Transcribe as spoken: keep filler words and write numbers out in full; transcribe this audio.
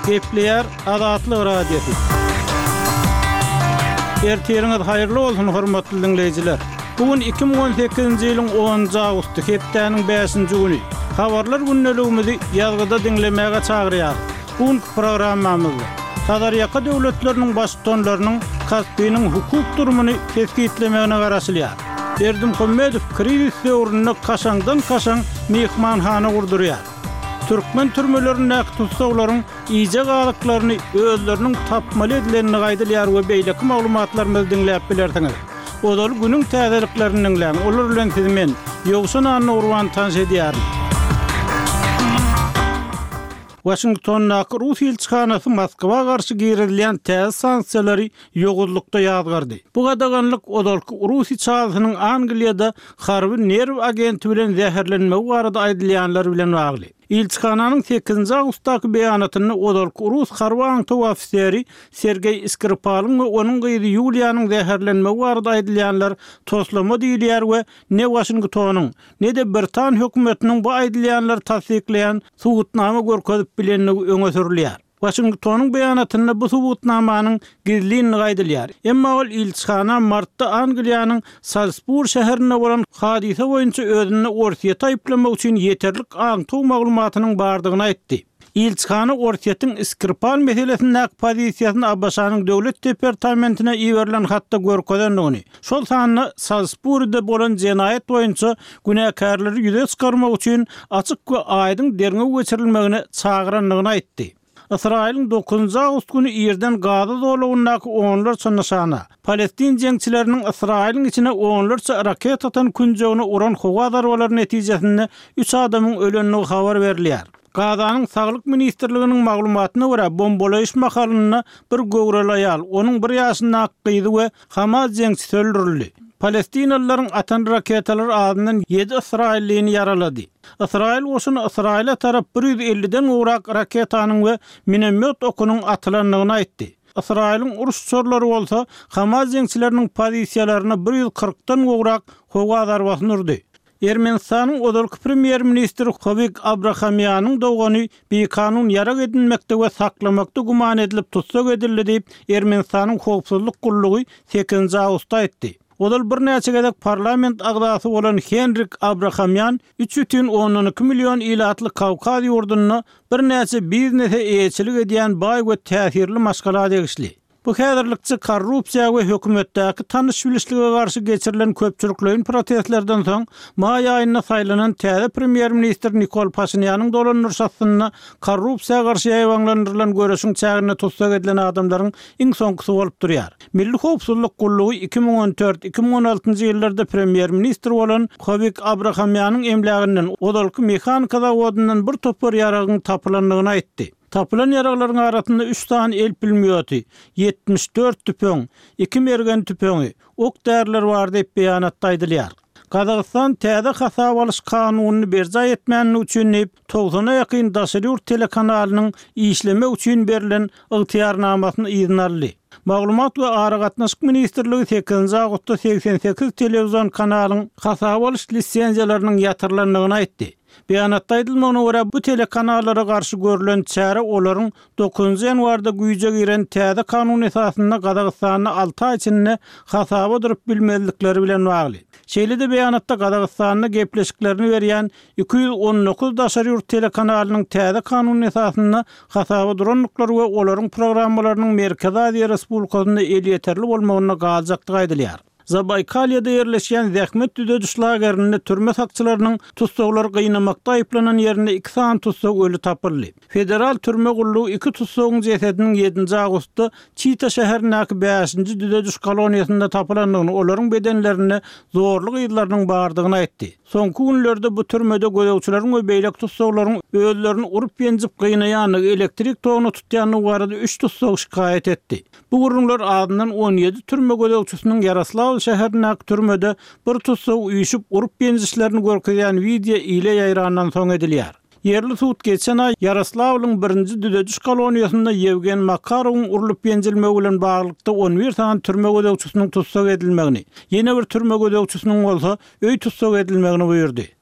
Gepleyer Azatlyk radiosu. Erteriňiz haýyrly bolsun hormatly dinleýijiler. Bugün iki ming on sekizinji ýylyň onunjy awgusty hepdeniň beşinji güni. Habarlar günneligimizi ýazgyda dinlemäge çagyrýar. Bugün programmamyzda Sadarýaka döwletleriniň başçylarynyň Kaspiynyň hukuk durumuny tespitlemegine garaşylýar. Berdim Hömmedow krizis döwründe kaşaňdan kaşaň mehmanhana gurdurýar. Türkmen türmelerinde tutsaglaryň iýje galyklaryny özleriniň tapmaly edilenini gaýdylýar we beýleki maglumatlarymyzy dinläp bilersiňiz. Odal günüň täzeliklerini dinläň. Olar bilen siz men Ýogşan Anna Urban tanış edýär. Washington'daki Rus elçixanasy Moskwa garşy girilýän täze sanksiýalary ýogurlukda ýazgardy. Bu gadaganlyk odalky Rus çağasynyň Angliýada harby nerw agenti bilen zäherlenmegi barada aýdylýanlar bilen bagly. Elçixananyň sekizinji awgustdaky beýanatyny odalky Rus harby aňyty ofiseri Sergey Skripalň we onuň gyzy Yuliýanyň zäherlenmegi barada aýdylýanlar toslama diýilýär we ne Washingtonyň ne de Britaniýa hökümetiniň bu aýdylýanlar tasdikleýän subutnama görkezip bilenligi öňe sürilýär. Washingtonyň beýanatyny bu subutnamanyň gizliliğini gaýdylýar. Emma ol elçixana martda Angliýanyň Salisbury şäherine bolan hadise boýunça özüni ortaya taýplamak üçin ýeterlik aňyty maglumatynyň bardygyny aýtdy. Elçixana ortaýatyň Skripal meselesinde pozisiýasyny Abbaşanyň döwlet departamentine iýerilen hatda görkezendigini, şol sany Salisbury'de bolan jenaýat boýunça günäkärleri ýüze çykarmak üçin açyk we aýdyň derňe geçirilmegini çagyranlygyny aýtdy. İsrail'in dokuzunjy awgust günü ýerden Gaza zolawyndaky onlarça nyşana, Palestin jeňçileriniň İsrail'in içine onlarça raket atan künjegine uran howa darbalary netijesinde üç adamyň ölenligi habar berilýär. Gazanyň Saglyk ministrliginiň maglumatyna görä bombalaýyş mahalyny bir göwrel aýal, onuň bir ýaşynda gyzy we Hamas jeňçisi öldürildi. Palestinalıların atan raketalar adından yedi İsraillini yaraladı. İsrail oşun İsrail'e taraf bir yüz elli'den uğrak raketanın ve minomyot okunun atılanlığına etti. İsrail'in uruş çorları olsa Hamas jeňçileriniň pozisiýalaryna bir yüz kırk'tan uğrak howa darbasy urdy. Ermenistanyň odalky premier ministri Hovik Abrahamyanyň dowgany bir kanun ýarak edilmekde we saklamakda guman edilip tutsak edildi diýip Ermenistanyň howpsuzlyk gurulugy sekizinji awgustda etdi. Odal bir näçe gedek parlament agdasy bolan Henrik Abrahamyan üç бүтүн onuň iki million ilatly Kawkaz ýurduny bir näçe biznese eýçilik edýän baý we täsirli maşgala degişli. Bu häzirlikçi korrupsiýa we hökümetdäki tanış bilişlige garşy geçirilen köpçülikleriň protestlerden soň may aýyna saýlanan täze premier ministr Nikol Paşinýanyň dolan nurşatsyna korrupsiýa garşy ýaýwanlandyrylan görüşiň çägine tutsak edilen adamlaryň iň soňkysy bolup durýar. Milli howpsuzlyk gurulugy iki ming on dört iki ming on altynjy ýyllarda premier ministr bolan Hovik Abrahamyanyň emläginden odalky mehanika zawodundan bir topar ýaragyň tapylanlygyny aýtdy. Tapılan yaraglaryň arasynda üç tane el pilmiýoty, yetmiş dört tüpöň, iki mergen tüpöňi, ok därler bar diýip beýanatda aýdylýar. Kazakistan täze hasap alyş kanunyny berja etmän üçin togsana ýakyn daşary telekanalynyň işlemek üçin berilen ygtyýarnamasyny iýnaldy. Maglumat we Aragatnaşyk ministrligi sekizinji awgustda seksen sekiz telewizyon kanalynyň hasap alyş lisensiýalarynyň ýatyrlandygyny aýtdy. Beýanatda aýdylmagyna görä bu telekanallara garşy görülen çäre olaryň dokuzunjy ýanwarda güýje giren täze kanun esasynda Kazakistanyň altı ay içinde hasaba durup bilmezlikleri bilen bagly. Şeýle-de beýanatda Kazakistanyň gepleşiklerini berýän iki yüz on dokuz daşary ýurt telekanalynyň täze kanun esasynda hasaba duranlyklary we olaryň programmalarynyň Merkezi Aziýa Respublikasynda el ýeterli bolmagyna gaýjakdygy aýdylýar. Zabaykalya'da yerleşen Zähmet düzediş lagerinde türme sakçılarının tutsaklary gıynamakda ayıplanan yerinde iki san tutsak ölü tapyldy. Federal türme gulluğu iki tutsakyň jesediniň yedinji awgustda Çita şäherindäki beşinji düzediş koloniýasynda tapylandygyny, olaryň bedenlerine zorluk ýyllarynyň bardygyny aýtdy. Soňky günlerde bu türmede gödäwçileriň we beýlek tutsaklaryň özlerini urup ýenjip gıynaýanyny, elektrik togyny tutýanyny barada üç tutsak şikaýet etdi. Bu gurulmalar adından on ýedi türme gödäwçisiniň Yaroslav şäherindäki türmede bir tutsak üýüşüp urup ýenjişlerini görkezýän video ile ýaýrandan soň edilýär. Yerli sud geçen ay Yaroslavlyň birinji düzediş koloniýasynda Yevgen Makarowyň urulyp ýenjilmegi bilen baglykda on bir san türme gödäwçisiniň tutsak edilmegini, ýene bir türme gödäwçisiniň bolsa öý tutsak edilmegini buyurdy.